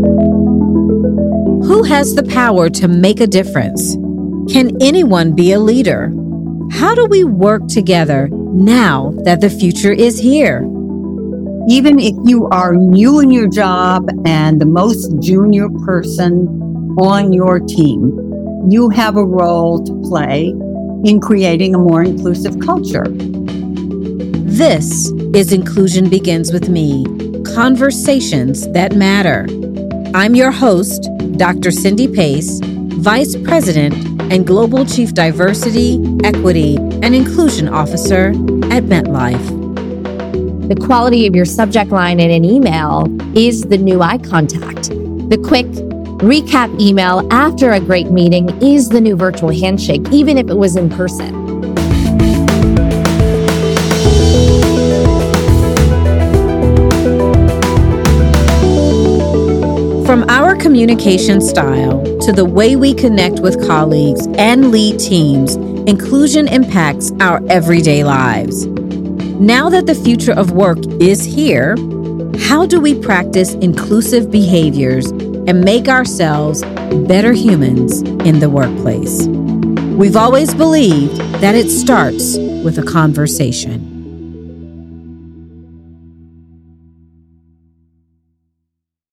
Who has the power to make a difference? Can anyone be a leader? How do we work together now that the future is here? Even if you are new in your job and the most junior person on your team, you have a role to play in creating a more inclusive culture. This is Inclusion Begins With Me, Conversations That Matter. I'm your host, Dr. Cindy Pace, Vice President and Global Chief Diversity, Equity, and Inclusion Officer at MetLife. The quality of your subject line in an email is the new eye contact. The quick recap email after a great meeting is the new virtual handshake, even if it was in person. From our communication style to the way we connect with colleagues and lead teams, inclusion impacts our everyday lives. Now that the future of work is here, how do we practice inclusive behaviors and make ourselves better humans in the workplace? We've always believed that it starts with a conversation.